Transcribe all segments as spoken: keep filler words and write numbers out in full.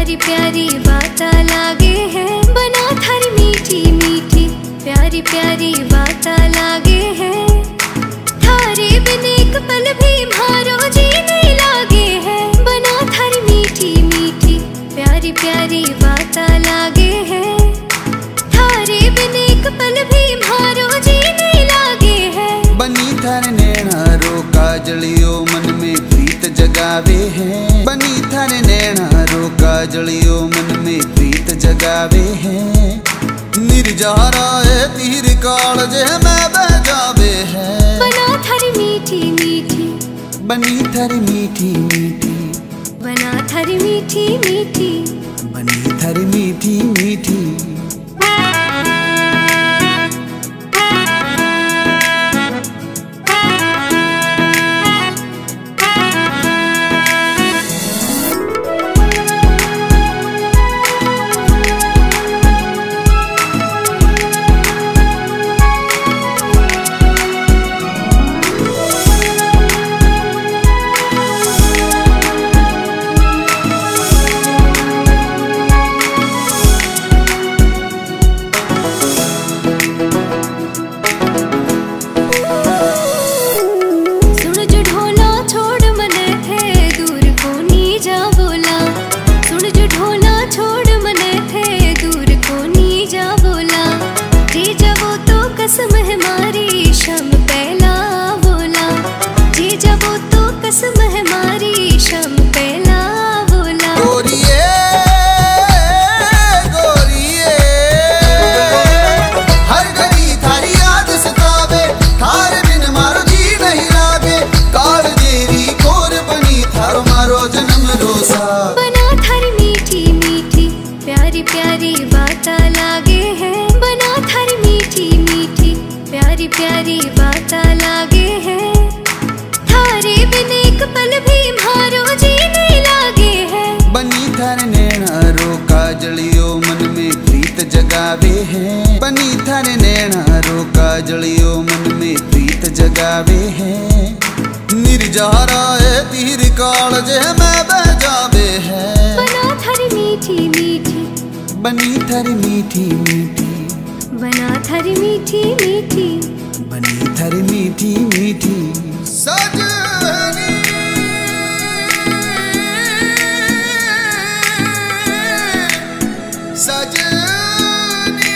प्यारी प्यारी बाता लागे है, बना थारी मीठी मीठी प्यारी प्यारी बाता लागे है। थारे बिन एक पल भी मारो जी नहीं लागे है, बना थारी मीठी मीठी प्यारी प्यारी बाता लागे है। थारे बिन एक पल भी मारो जी नहीं लागे है, बनी थारे नैना रो काजलियो मन में प्रीत जगावे है। बनी थारे नैना रो काजलियो मन में प्रीत जगावे है। निर्जरा है तीर काल जे मैं बह जावे है, बना थारी मीठी मीठी बनी थारी मीठी मीठी बना थारी मीठी मीठी बनी थारी मीठी मीठी। कसम है मारी शाम पहला बोला जी, जब वो तो कसम है मारी शाम पहला बोला। गोरिये गोरिये हर घड़ी थारी याद सतावे, थार बिन मारो जी नहीं लागे। काल जेरी कोर बनी थारो मारो जन्म रोसा, बना थारी मीठी मीठी प्यारी प्यारी बाता लागे है, बना थारी मीठी मीठी प्यारी प्यारी बाता लागे है। थारे बिन एक पल भी मारो जी नहीं लागे है, बनी थारे नैना रो काजलियो मन में प्रीत जगावे है। बनी थारे नैना रो काजलियो मन में प्रीत जगावे है। निर्जरा है तीर काल जे मैं बह जावे है, बना थारी मीठी मीठी बनी थारी मीठी मीठी बना थारी मीठी मीठी बनी थारी मीठी मीठी। सजनी सजनी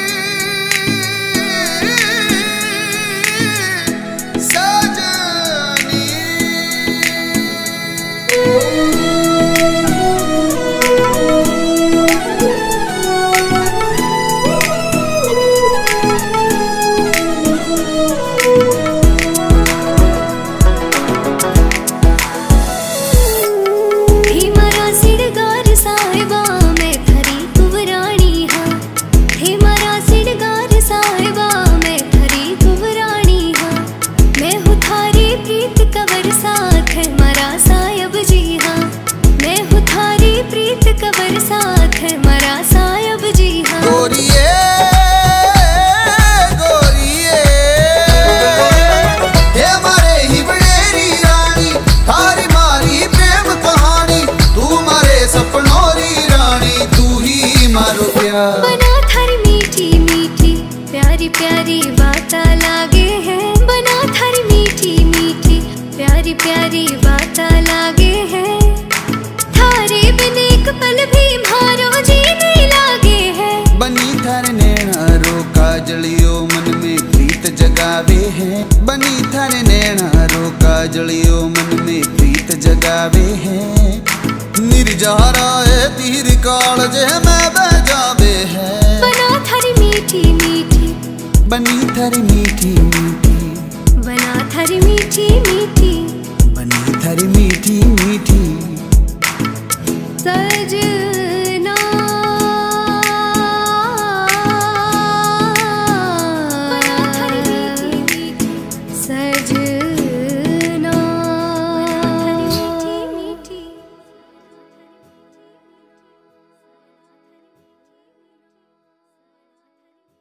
सजनी कबर साथ है मरा सायब जी हाँ। गोरिये गोरिये हे मारे ही बड़ेरी रानी, थारी मारी प्रेम कहानी। तू मारे सपनोरी रानी, तू ही मारो प्यार, बना थारी मीठी मीठी प्यारी प्यारी बाता लागे है, बना थारी मीठी मीठी प्यारी प्यारी बाता लागे है। थारे बिन एक पल भी मारो जी नहीं लागे है, बनी थारे नैना रो काजलियो मन में प्रीत जगावे है। बनी थारे नैना रो काजलियो मन में प्रीत जगावे है। निर्जरा है तीर काल जे मैं बह जावे है, बना थारी मीठी मीठी बनी थारी मीठी मीठी